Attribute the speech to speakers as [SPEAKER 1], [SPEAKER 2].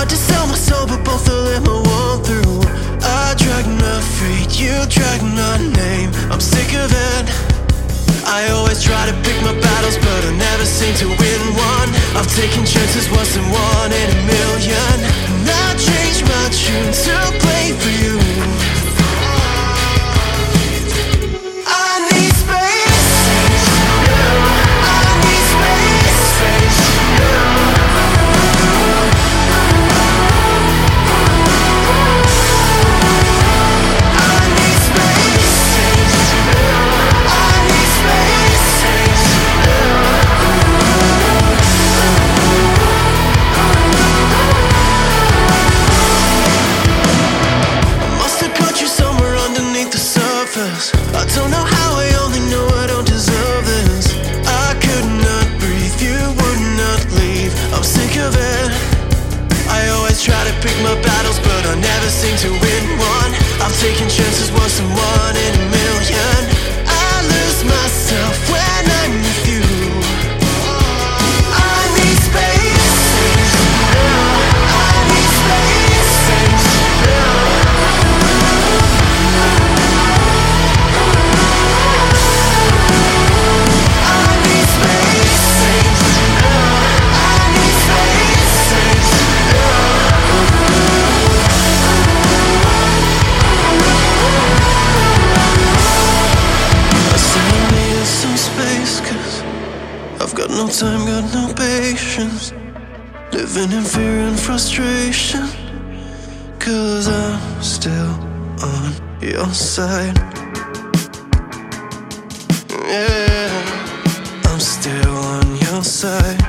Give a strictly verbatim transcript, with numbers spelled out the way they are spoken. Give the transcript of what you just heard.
[SPEAKER 1] tried to sell my soul, but both of them I won through. I dragged my feet, you dragged my name. I'm sick of it. I always try to pick my battles, but I never seem to win one. I've taken chances once and one in a million, and I changed my tune to play for you. I don't know how, I only know I don't deserve this. I could not breathe, you would not leave. I'm sick of it. I always try to pick my battles, but I never seem to win one. I've taken chances once and one in a million. I lose myself when I'm with you. I need space. I need space. I've got no time, got no patience, living in fear and frustration, 'cause I'm still on your side. Yeah, I'm still on your side.